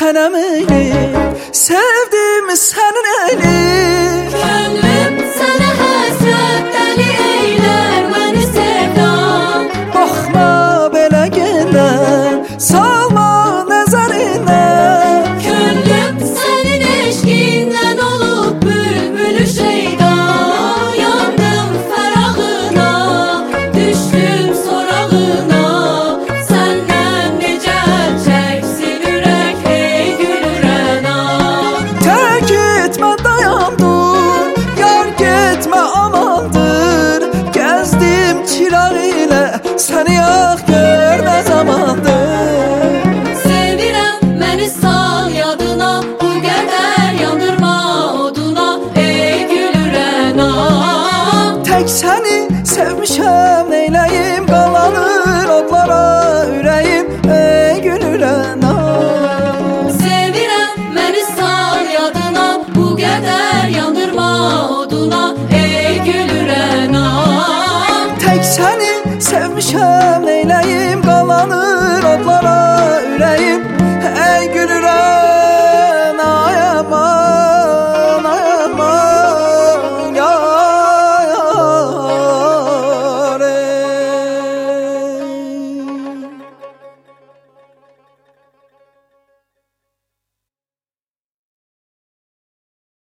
sənəm eyli, sevdim sənin eyli. Könlüm sənə həsrət dəli eylər məni sevdan. Baxma belə gedən, salma nəzərinə. Könlüm sənin eşqindən olub bülbülü şeydan. Yandım fərağına, düşdüm sorağına. Səndən necə çəksin ürək ey gülürəna. Tərk etmə dayandır, yar getmə amandır. Gəzdim çıraq ilə, səni yax görmə zamandır. Sevirəm məni sal yadına, bu qədər yandırma oduna ey gülürəna. Tək səni sevmişəm, neyləyim, qalanır odlara ürəyim, ey gülürəna. Sevirəm məni sal yadına, bu qədər yandırma oduna ey gülürəna. Tək səni sevmişəm, neyləyim,